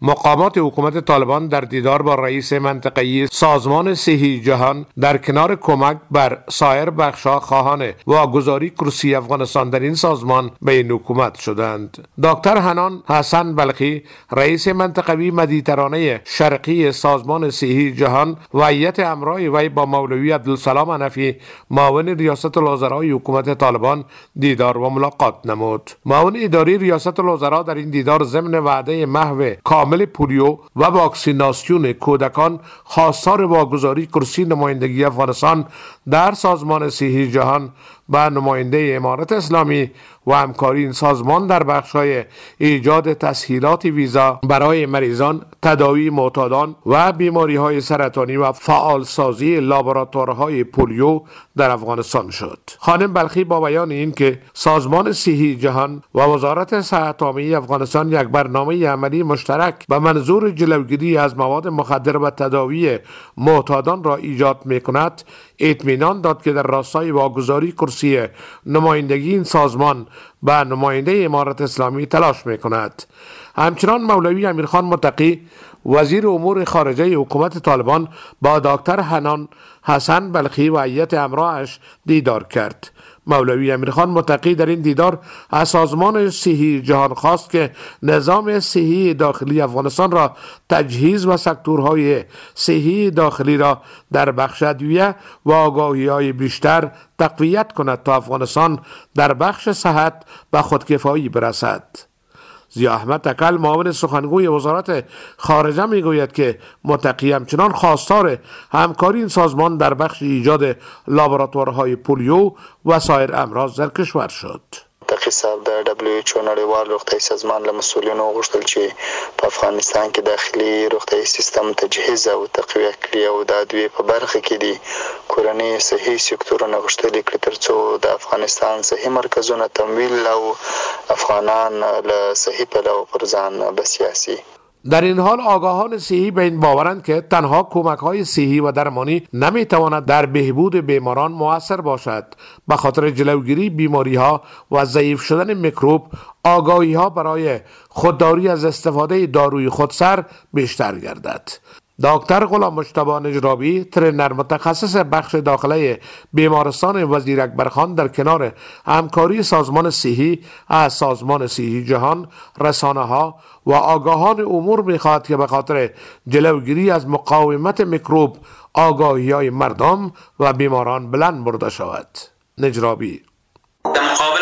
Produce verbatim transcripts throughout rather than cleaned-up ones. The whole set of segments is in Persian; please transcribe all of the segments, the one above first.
مقامات حکومت طالبان در دیدار با رئیس منطقه‌ای سازمان صحی جهان در کنار کمک بر سایر بخش‌ها خواهان واگذاری کرسی افغانستان در این سازمان به این حکومت شدند. دکتر حنان حسن بلخی رئیس منطقوی مدیترانه شرقی سازمان صحی جهان و هیئت همراه وی با مولوی عبدالسلام حنفی معاون ریاست الوزرای حکومت طالبان دیدار و ملاقات نمود. معاون اداری ریاست الوزرا در این دیدار ضمن وعده محو کامل پولیو و واکسیناسیون کودکان خواستار واگذاری کرسی نمایندگی افغانستان در سازمان صحی جهان و نماینده امارت اسلامی و همکاری این سازمان در بخش‌های ایجاد تسهیلات ویزا برای مریضان، تداوی معتادان و بیماری‌های سرطانی و فعالسازی لابراتوارهای پولیو در افغانستان شد. خانم بلخی با بیان این که سازمان صحی جهان و وزارت صحت عامه افغانستان یک برنامه عملی مشترک به منظور جلوگیری از مواد مخدر و تداوی معتادان را ایجاد می‌کند، اطمینان داد که در راستای واگذاری کرسی نمایندگی این سازمان به نماینده امارت اسلامی تلاش می‌کند. همچنان مولوی امیرخان متقی وزیر امور خارجه حکومت طالبان با دکتر حنان حسن بلخی و هیئت همراهش دیدار کرد. مولوی امیرخان متقی در این دیدار از سازمان صحی جهان خواست که نظام صحی داخلی افغانستان را تجهیز و سکتورهای صحی داخلی را در بخش ادویه و آگاهی‌های بیشتر تقویت کند تا افغانستان در بخش صحت به خودکفایی برسد. ضیا احمد تکل معاون سخنگوی وزارت خارجه میگوید که متقی همچنان خواستار همکاری این سازمان در بخش ایجاد لابراتوارهای پولیو و سایر امراض در کشور شد. متقی صاحب د دبلیو ایچ او نړیوال روغتیايي سازمان له مسؤلینو وغوښتل چې په افغانستان کې داخلي روغتیايي سیستم تجهیز او تقویه کړي او د ادویې په برخه کې دي کورنۍ صحي سکتورونه غوښتلي کړي ترڅو د افغانستان صحي مرکزونه تمویل او افغانان له صحي پلوه پر ځان بسیا سي. در این حال آگاهان صحی به این باورند که تنها کمک‌های صحی و درمانی نمی‌تواند در بهبود بیماران مؤثر باشد. به خاطر جلوگیری بیماری‌ها و ضعیف شدن میکروب، آگاهی‌ها برای خودداری از استفاده داروی خودسر بیشتر گردد. دکتر غلام مجتبی نجرابی ترینر متخصص بخش داخله بیمارستان وزیر اکبرخان در کنار همکاری سازمان صحی از سازمان صحی جهان، رسانه‌ها و آگاهان امور می‌خواهد که به خاطر جلوگیری از مقاومت میکروب آگاهی‌های مردم و بیماران بلند برده شود. نجرابی در مقابل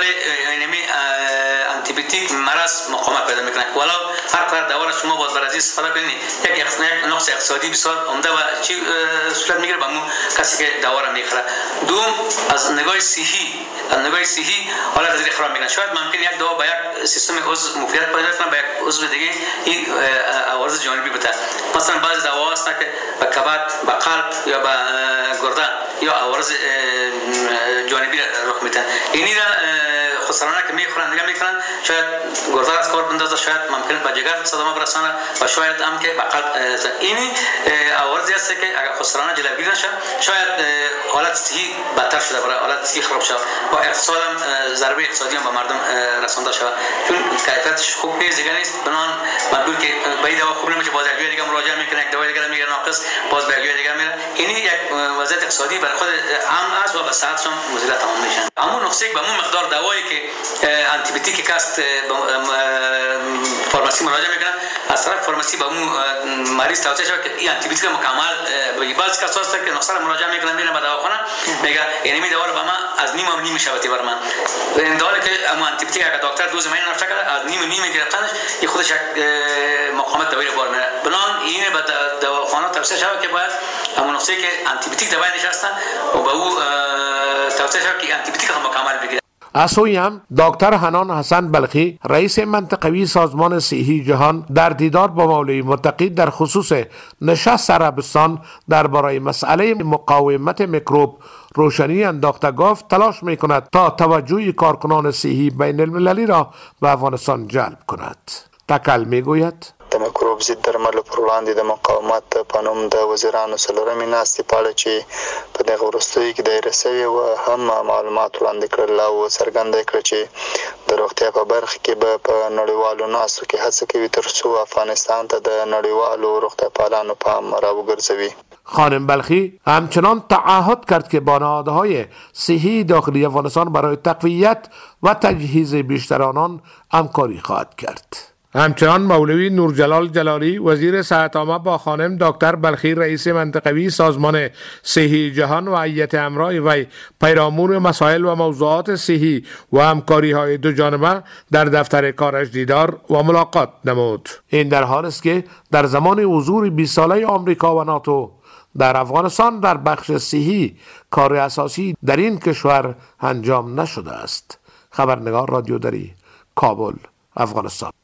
آنتیبیوتیک مرض مقاومت پیدا میکنه ولو هر کار دوا را شما باز بر از استفاده کنید یک نقص اقتصادی بسیار عمده و چی صورت میگیره به اون کسی که دوا را میخره. دوم از نگاه صحی از نگاه صحی حالت از خراب میکنه. شاید ممکن یک دوا به یک سیستم عضو مفیدیت پیدا کنه به یک عضو دیگه این عوارض جانبی بده. مثلا بعضی دوا هست که به کبد، به قلب یا به گرده یا عوارض جانبی رخ میدن. اینی را خسرانه که میخورن دیگه میکنن شاید گرده از کار بندازه، شاید ممکن به جگر صدمه برسانه و شاید هم که به قلب. اینی عوارضی است که اگر خسرانه جلوگیری نشه شاید حالت صحی بدتر شده برای حالت صحی خراب شود و اقتصاد هم ضربه اقتصادی هم به مردم رسانده شود چون کیفیتش خوب نیست دیگه نیست. بنان مجبور که به این دوا خوب نمیشه باز یک دیگه مراجعه میکنه، یک دوا دیگه میگه ناقص باز به یک دیگه میره. اینی یک وضعیت اقتصادی برای خود عام است و به صحتش هم مضر تمام میشن. اما نقصه به اون مقدار دوایی که آنتیبیوتیک کاست فارماسی مراجعه میکنن از طرف فارماسی به اون مریض توصیه شده که این آنتیبیوتیک مکمل به بعضی کسا هست که نقصه مراجعه میکنن میرن به دواخانه میگه یعنی می دوا رو به من از نیم و نیم میشوتی بر من این داره که اما آنتیبیوتیک اگه دکتر دوز مین نفشه کرده از نیم و نیم گرفتنش این خودش یک مقاومت دوایی رو بار میره. بنان این به دواخانه توصیه شده که باید همون نقصه که آنتیبیوتیک دوایی نشستن و به او توصیه شده که آنتیبیوتیک هم مکمل بگیره. از سوی هم دکتر حنان حسن بلخی رئیس منطقوی سازمان صحی جهان در دیدار با مولوی متقی در خصوص نشست عربستان درباره مسئله مقاومت میکروب روشنی انداخته گفت تلاش میکند تا توجه کارکنان صحی بین المللی را به افغانستان جلب کند. تکل میگوید د میکروب ضد درملو پر وړاندې د مقاومت په نوم د وزیرانو څلورمې ناستې په اړه چې په دغه وروستیو کې دایره شوې وه هم معلومات وړاندې کړل او څرګنده یې کړه چې د روغتیا په برخه کې به په نړیوالو ناستو کې هڅه کوي تر څو افغانستان ته د نړیوالو روغتیا پالانو پام راوګرځوي. خانم بلخی همچنان تعهد کرد که با نهادهای صحی داخلی افغانستان برای تقویت و تجهیز بیشتر آنان همکاری خواهد کرد. همچنان مولوی نورجلال جلالی وزیر صحت عامه با خانم دکتر بلخی رئیس منطقوی سازمان صحی جهان و هیئت همراه وی پیرامون مسائل و موضوعات صحی و همکاری های دو جانبه در دفتر کارش دیدار و ملاقات نمود. این در حالی است که در زمان حضور بیست ساله آمریکا و ناتو در افغانستان در بخش صحی کار اساسی در این کشور انجام نشده است. خبرنگار رادیو دری، کابل، افغانستان.